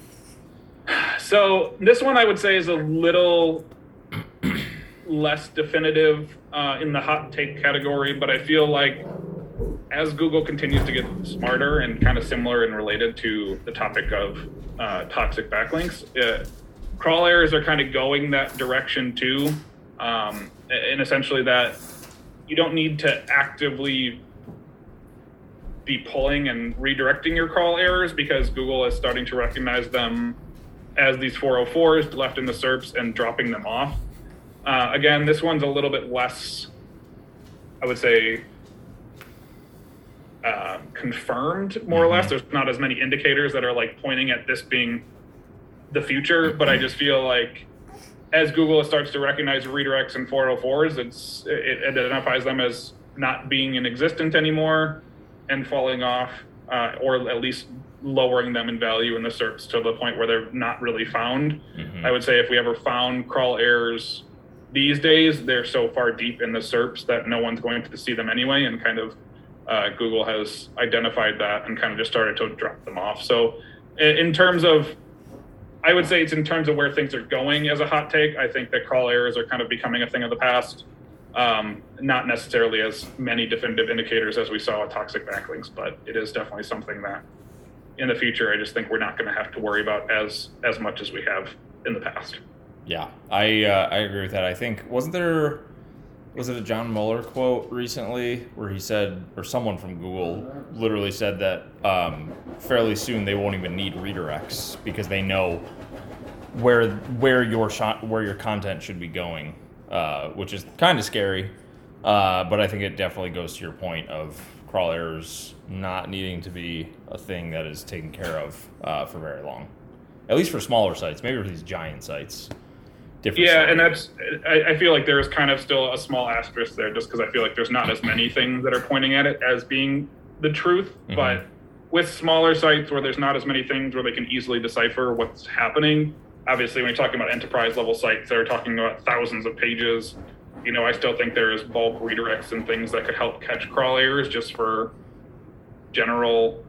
So this one I would say is a little less definitive uh, in the hot take category, but I feel like as Google continues to get smarter and kind of similar and related to the topic of uh, toxic backlinks, uh, crawl errors are kind of going that direction too. Um, and essentially that you don't need to actively be pulling and redirecting your crawl errors, because Google is starting to recognize them as these four oh fours left in the S E R Ps and dropping them off. Uh, again, this one's a little bit less, I would say, uh, confirmed, more or less. There's not as many indicators that are like pointing at this being the future, but I just feel like as Google starts to recognize redirects and four oh fours, it's it identifies them as not being in existence anymore and falling off, uh, or at least lowering them in value in the S E R Ps to the point where they're not really found. Mm-hmm. I would say if we ever found crawl errors these days, they're so far deep in the S E R Ps that no one's going to see them anyway, and kind of uh, Google has identified that and kind of just started to drop them off. So in terms of, I would say it's in terms of where things are going as a hot take, I think that crawl errors are kind of becoming a thing of the past. Um, not necessarily as many definitive indicators as we saw with toxic backlinks, but it is definitely something that in the future, I just think we're not going to have to worry about as as much as we have in the past. Yeah, I uh, I agree with that. I think, wasn't there, was it a John Mueller quote recently where he said, or someone from Google literally said that um, fairly soon they won't even need redirects because they know where where your shot where your content should be going, uh, which is kind of scary. Uh, but I think it definitely goes to your point of crawl errors not needing to be a thing that is taken care of uh, for very long, at least for smaller sites. Maybe for these giant sites. Different yeah, story. And that's, I, I feel like there is kind of still a small asterisk there, just because I feel like there's not as many things that are pointing at it as being the truth. Mm-hmm. But with smaller sites where there's not as many things where they can easily decipher what's happening, obviously when you're talking about enterprise level sites that are talking about thousands of pages, you know, I still think there is bulk redirects and things that could help catch crawl errors just for general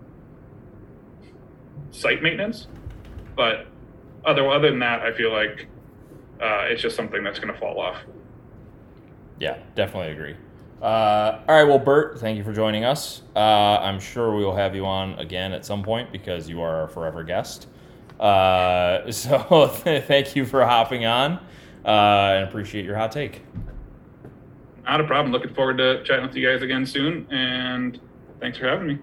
site maintenance. But other other than that, I feel like uh, it's just something that's going to fall off. Yeah, definitely agree. Uh, all right, well, Bert, thank you for joining us. Uh, I'm sure we will have you on again at some point because you are our forever guest. Uh, so thank you for hopping on. Uh, and appreciate your hot take. Not a problem. Looking forward to chatting with you guys again soon, and thanks for having me.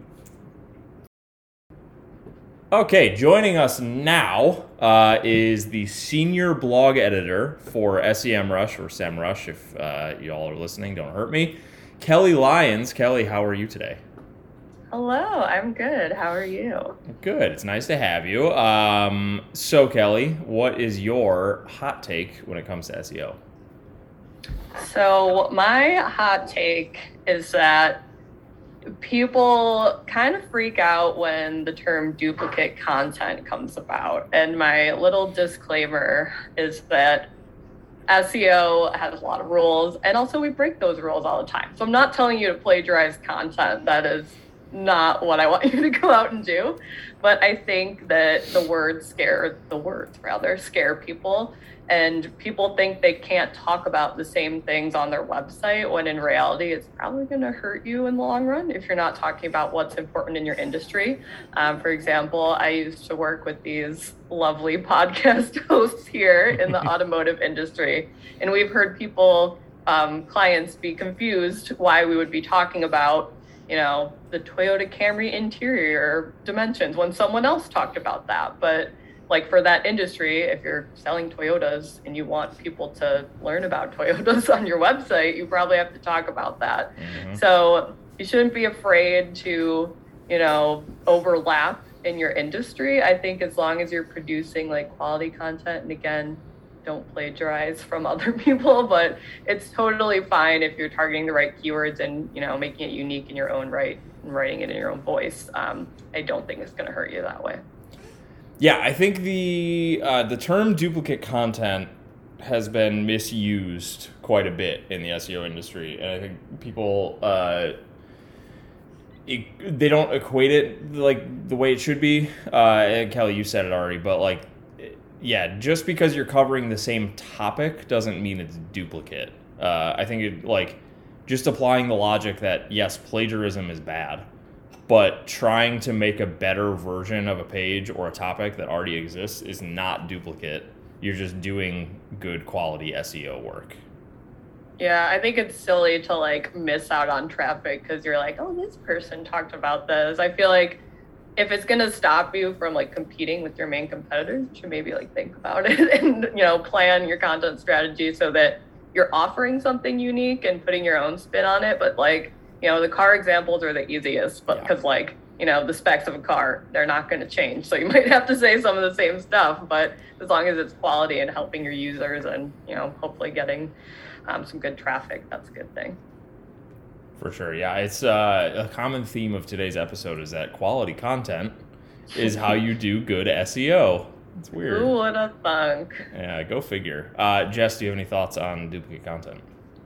Okay, joining us now uh, is the senior blog editor for SEMrush, or SEMrush, if uh, you all are listening, don't hurt me, Kelly Lyons. Kelly, how are you today? Hello, I'm good. How are you? Good. It's nice to have you. Um, so, Kelly, what is your hot take when it comes to S E O? So, my hot take is that people kind of freak out when the term duplicate content comes about. And my little disclaimer is that S E O has a lot of rules, and also we break those rules all the time. So I'm not telling you to plagiarize content. That is not what I want you to go out and do. But I think that the words scare, the words rather, scare people. And people think they can't talk about the same things on their website, when in reality, it's probably going to hurt you in the long run if you're not talking about what's important in your industry. Um, for example, I used to work with these lovely podcast hosts here in the automotive industry, and we've heard people, um, clients, be confused why we would be talking about, you know, the Toyota Camry interior dimensions when someone else talked about that. But like for that industry, if you're selling Toyotas and you want people to learn about Toyotas on your website, you probably have to talk about that. Mm-hmm. So you shouldn't be afraid to, you know, overlap in your industry. I think as long as you're producing like quality content, and again, don't plagiarize from other people, but it's totally fine if you're targeting the right keywords and, you know, making it unique in your own right and writing it in your own voice. Um, I don't think it's going to hurt you that way. Yeah, I think the uh, the term duplicate content has been misused quite a bit in the S E O industry, and I think people uh, it, they don't equate it like the way it should be. Uh, and Kelly, you said it already, but like, yeah, just because you're covering the same topic doesn't mean it's duplicate. Uh, I think it like just applying the logic that yes, plagiarism is bad, but trying to make a better version of a page or a topic that already exists is not duplicate. You're just doing good quality S E O work. Yeah, I think it's silly to like miss out on traffic because you're like, oh, this person talked about this. I feel like if it's going to stop you from like competing with your main competitors, you should maybe like think about it and, you know, plan your content strategy so that you're offering something unique and putting your own spin on it. But like, you know, the car examples are the easiest, but because yeah. like, you know, the specs of a car, they're not going to change. So you might have to say some of the same stuff, but as long as it's quality and helping your users and, you know, hopefully getting um, some good traffic, that's a good thing. For sure. Yeah. It's uh, a common theme of today's episode is that quality content is how you do good S E O. It's weird. Ooh, what a thunk. Yeah, go figure. Uh, Jess, do you have any thoughts on duplicate content?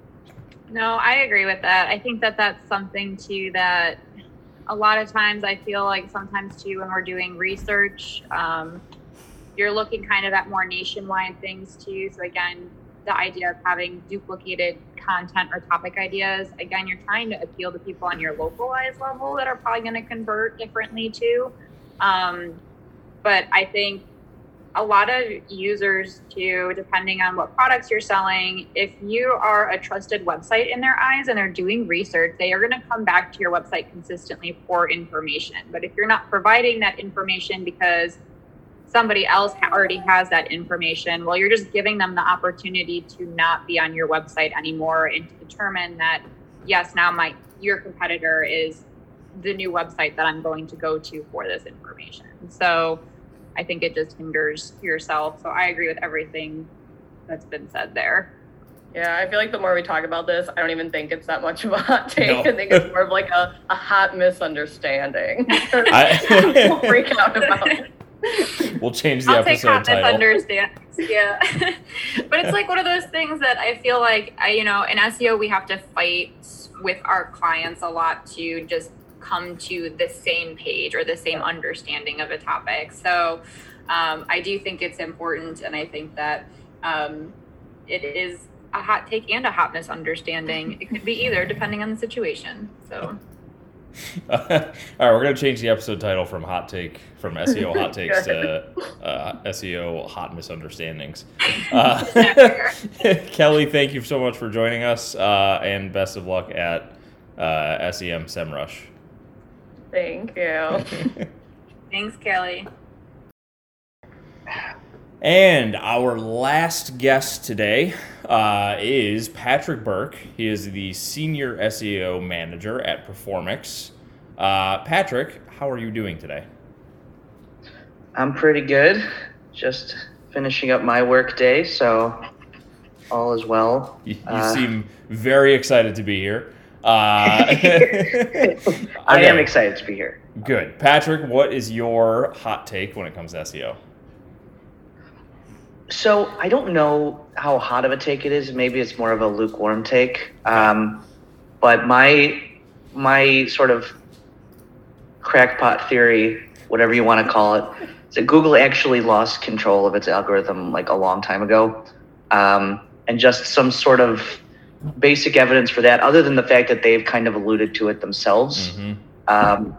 No, I agree with that. I think that that's something too that a lot of times I feel like sometimes too when we're doing research, um, you're looking kind of at more nationwide things too. So again, the idea of having duplicated content or topic ideas, again, you're trying to appeal to people on your localized level that are probably going to convert differently too. Um, but I think a lot of users too, depending on what products you're selling, if you are a trusted website in their eyes and they're doing research, they are going to come back to your website consistently for information. But if you're not providing that information because somebody else already has that information, well, you're just giving them the opportunity to not be on your website anymore and to determine that, yes, now my your competitor is the new website that I'm going to go to for this information. So I think it just hinders yourself. So I agree with everything that's been said there. Yeah, I feel like the more we talk about this, I don't even think it's that much of a hot take. No. I think it's more of like a, a hot misunderstanding. I, we'll freak out about it. We'll change the I'll episode take hot title. misunderstandings. Yeah. But it's like one of those things that I feel like, I, you know, in S E O, we have to fight with our clients a lot to just come to the same page or the same understanding of a topic. So um, I do think it's important. And I think that um, it is a hot take and a hot misunderstanding. It could be either depending on the situation. So. All right, we're going to change the episode title from hot take, from S E O hot takes to uh, S E O hot misunderstandings. Uh, Kelly, thank you so much for joining us uh, and best of luck at uh, S E M SEMrush. Thank you. Thanks, Kelly. And our last guest today uh, is Patrick Burke. He is the Senior S E O Manager at Performix. Uh, Patrick, how are you doing today? I'm pretty good. Just finishing up my work day, so all is well. You, you Uh, seem very excited to be here. Uh, I okay, am excited to be here. Good. Patrick, what is your hot take when it comes to S E O? So I don't know how hot of a take it is. Maybe it's more of a lukewarm take. Um, but my my sort of crackpot theory, whatever you want to call it, is that Google actually lost control of its algorithm like a long time ago. Um, and just some sort of basic evidence for that, other than the fact that they've kind of alluded to it themselves. Mm-hmm. Um,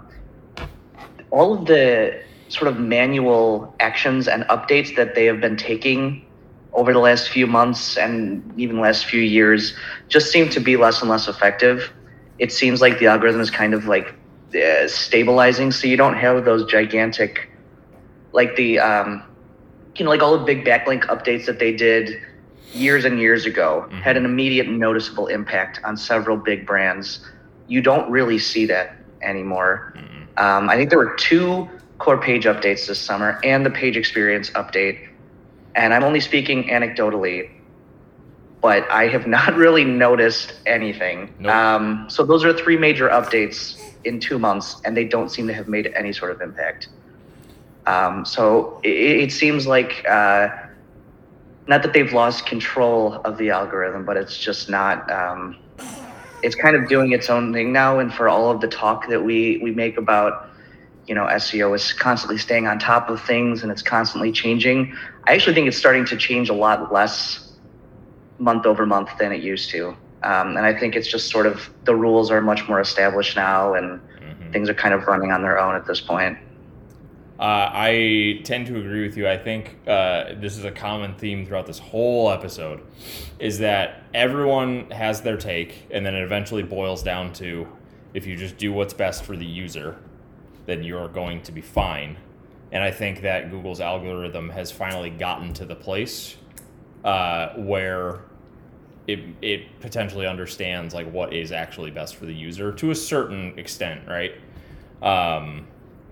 all of the sort of manual actions and updates that they have been taking over the last few months and even last few years just seem to be less and less effective. It seems like the algorithm is kind of like uh, stabilizing, so you don't have those gigantic, like the, um, you know, like all the big backlink updates that they did years and years ago Mhm. had an immediate noticeable impact on several big brands. You don't really see that anymore. Mm-hmm. Um, I think there were two core page updates this summer and the page experience update. And I'm only speaking anecdotally, but I have not really noticed anything. Nope. Um, so those are three major updates in two months, and they don't seem to have made any sort of impact. Um, so it, it seems like, uh, not that they've lost control of the algorithm, but it's just not, um, it's kind of doing its own thing now. And for all of the talk that we, we make about, you know, S E O is constantly staying on top of things and it's constantly changing, I actually think it's starting to change a lot less month over month than it used to. Um, and I think it's just sort of the rules are much more established now and Mm-hmm. things are kind of running on their own at this point. Uh, I tend to agree with you. I think uh, this is a common theme throughout this whole episode, is that everyone has their take, and then it eventually boils down to, if you just do what's best for the user, then you're going to be fine. And I think that Google's algorithm has finally gotten to the place uh, where it it potentially understands like what is actually best for the user to a certain extent, right? Um,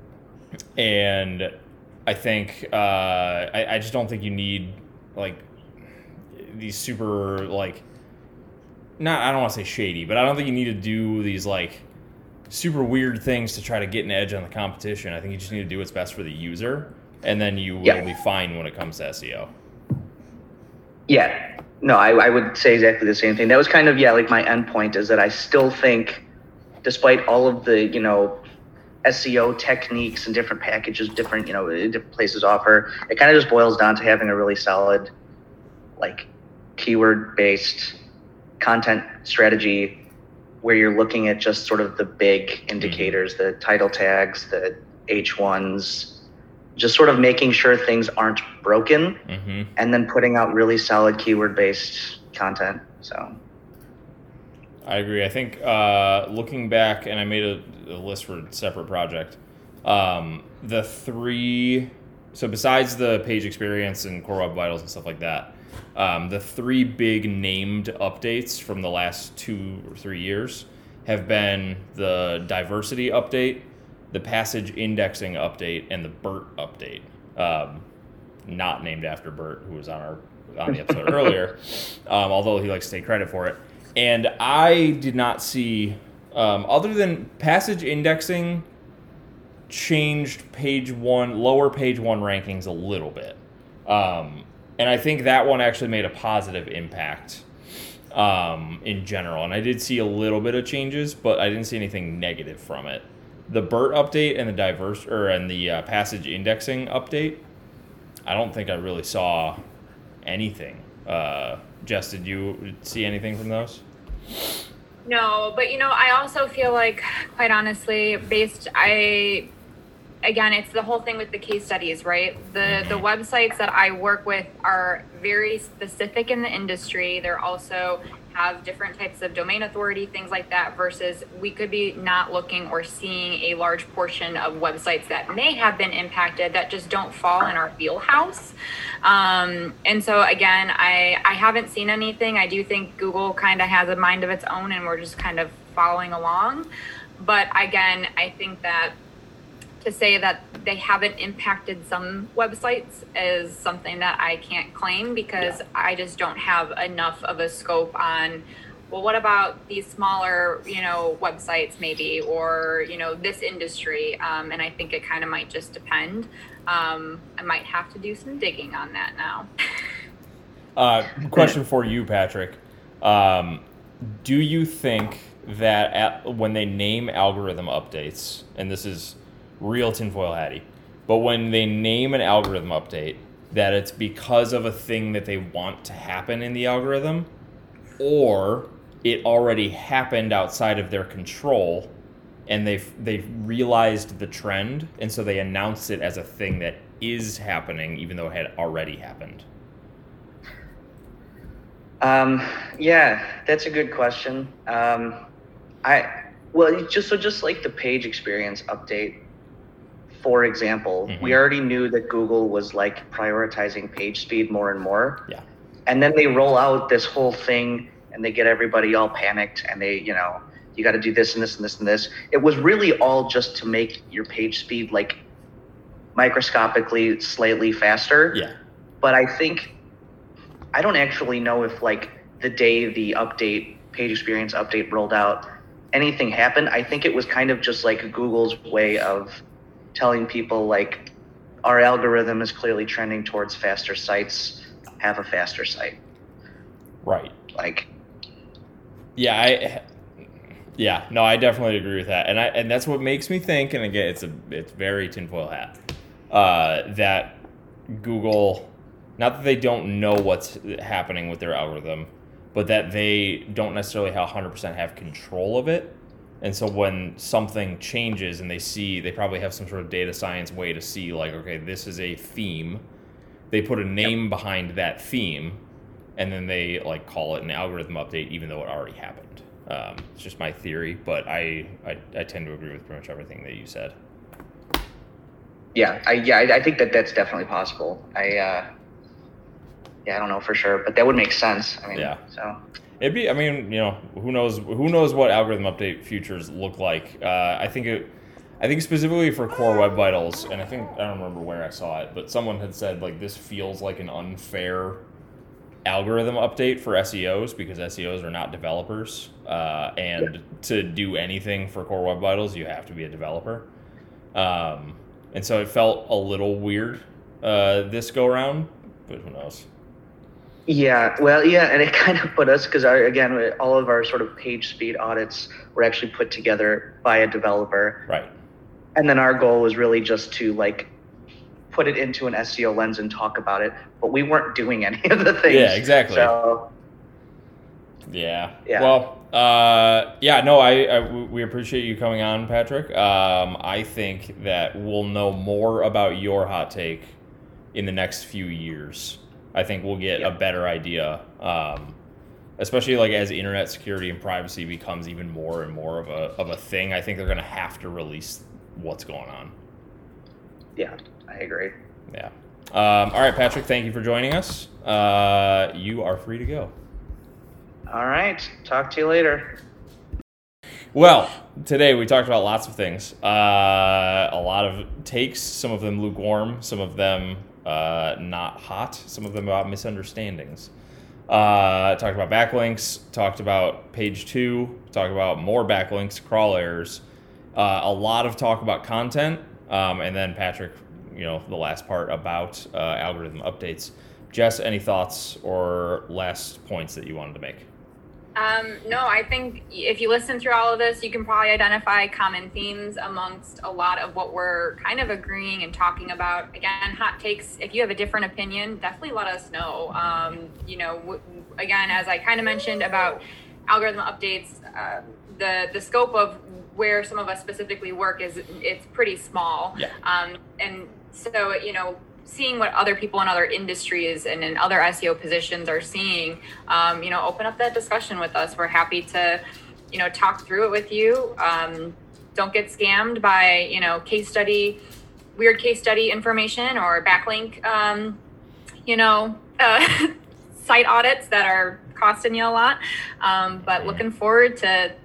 and I think uh, I, I just don't think you need like these super like not I don't want to say shady, but I don't think you need to do these like super weird things to try to get an edge on the competition. I think you just need to do what's best for the user, and then you will Yeah. be fine when it comes to S E O. Yeah, no, I, I would say exactly the same thing. That was kind of, yeah, like my end point is that I still think, despite all of the, you know, S E O techniques and different packages, different, you know, different places offer, it kind of just boils down to having a really solid, like, keyword-based content strategy where you're looking at just sort of the big indicators, the title tags, the H ones, just sort of making sure things aren't broken, Mm-hmm. and then putting out really solid keyword-based content. So I agree. I think uh, looking back, and I made a, a list for a separate project, um, the three, so besides the page experience and Core Web Vitals and stuff like that, um, the three big named updates from the last two or three years have been the diversity update, the passage indexing update, and the BERT update. Um, not named after Bert, who was on our on the episode earlier, um, although he likes to take credit for it. And I did not see, um, other than passage indexing, changed page one, lower page one rankings a little bit. Um, and I think that one actually made a positive impact um, in general. And I did see a little bit of changes, but I didn't see anything negative from it. The BERT update and the diverse or and the uh, passage indexing update, I don't think I really saw anything. Uh, Jess, did you see anything from those? No, but you know, I also feel like, quite honestly, based, I, again, it's the whole thing with the case studies, right? The the websites that I work with are very specific in the industry. They're also have different types of domain authority, things like that, versus we could be not looking or seeing a large portion of websites that may have been impacted that just don't fall in our wheelhouse. Um, and so again, I, I haven't seen anything. I do think Google kind of has a mind of its own and we're just kind of following along. but again, I think that to say that they haven't impacted some websites is something that I can't claim because yeah. I just don't have enough of a scope on, well, what about these smaller, you know, websites maybe, or, you know, this industry? Um, and I think it kind of might just depend. Um, I might have to do some digging on that now. uh, question for you, Patrick. Um, do you think that at, when they name algorithm updates, and this is real tinfoil hatty, but when they name an algorithm update, that it's because of a thing that they want to happen in the algorithm, or it already happened outside of their control and they've they've realized the trend, and so they announce it as a thing that is happening even though it had already happened? Um, yeah, that's a good question. Um, I well, just so just like the page experience update, for example, mm-hmm. we already knew that Google was like prioritizing page speed more and more. Yeah. And then they roll out this whole thing and they get everybody all panicked and they, you know, you got to do this and this and this and this. It was really all just to make your page speed like microscopically slightly faster. Yeah. But I think, I don't actually know if like the day the update, page experience update rolled out, anything happened. I think it was kind of just like Google's way of telling people like, our algorithm is clearly trending towards faster sites, have a faster site. Right. Like, yeah, I, yeah, no, I definitely agree with that. And I, and that's what makes me think, and again, it's a, it's very tinfoil hat, uh, that Google, not that they don't know what's happening with their algorithm, but that they don't necessarily one hundred percent have control of it. And so when something changes and they see, they probably have some sort of data science way to see like, okay, this is a theme. They put a name yep. behind that theme, and then they like call it an algorithm update, even though it already happened. Um, it's just my theory, but I, I, I tend to agree with pretty much everything that you said. Yeah, I, yeah, I, I think that that's definitely possible. I, uh, yeah, I don't know for sure, but that would make sense. I mean, yeah. So. It'd be, I mean, you know, who knows, who knows what algorithm update futures look like. Uh, I think it, I think specifically for Core Web Vitals, and I think, I don't remember where I saw it, but someone had said like this feels like an unfair algorithm update for S E Os because S E Os are not developers. Uh, and yeah. to do anything for Core Web Vitals, you have to be a developer. Um, and so it felt a little weird uh, this go around, but who knows? Yeah, well, yeah, and it kind of put us, because again, all of our sort of page speed audits were actually put together by a developer. Right. And then our goal was really just to like put it into an S E O lens and talk about it, but we weren't doing any of the things. Yeah, exactly. So, yeah. yeah. Well, uh, yeah, no, I, I we appreciate you coming on, Patrick. Um, I think that we'll know more about your hot take in the next few years. I think we'll get yeah. a better idea, um, especially like as internet security and privacy becomes even more and more of a of a thing. I think they're going to have to release what's going on. Yeah, I agree. Yeah. Um, all right, Patrick, thank you for joining us. Uh, you are free to go. All right. Talk to you later. Well, today we talked about lots of things. Uh, a lot of takes, some of them lukewarm, some of them uh, not hot, some of them about misunderstandings. Uh, talked about backlinks, talked about page two, talked about more backlinks, crawl errors, uh, a lot of talk about content, um, and then Patrick, you know, the last part about uh, algorithm updates. Jess, any thoughts or last points that you wanted to make? Um, no, I think if you listen through all of this, you can probably identify common themes amongst a lot of what we're kind of agreeing and talking about. Again, hot takes, if you have a different opinion, definitely let us know. Um, you know, w- again, as I kind of mentioned about algorithm updates, uh, the, the scope of where some of us specifically work is it's pretty small. Yeah. Um, and so, you know, seeing what other people in other industries and in other S E O positions are seeing, um, you know, open up that discussion with us. We're happy to, you know, talk through it with you. Um, don't get scammed by, you know, case study, weird case study information or backlink, um, you know, uh, site audits that are costing you a lot. Um, but looking forward to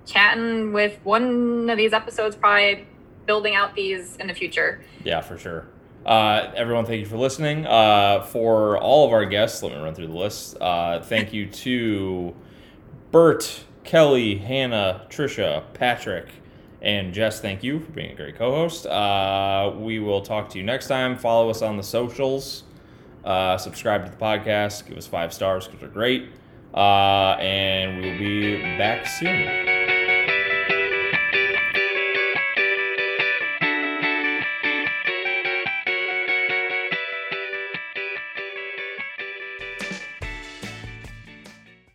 chatting with one of these episodes, probably building out these in the future. Yeah, for sure. Uh, everyone, thank you for listening. Uh, for all of our guests, let me run through the list. Uh, thank you to Bert, Kelly, Hannah, Trisha, Patrick, and Jess. Thank you for being a great co-host. Uh, we will talk to you next time. Follow us on the socials. Uh, subscribe to the podcast. Give us five stars because we're great. Uh, and we'll be back soon.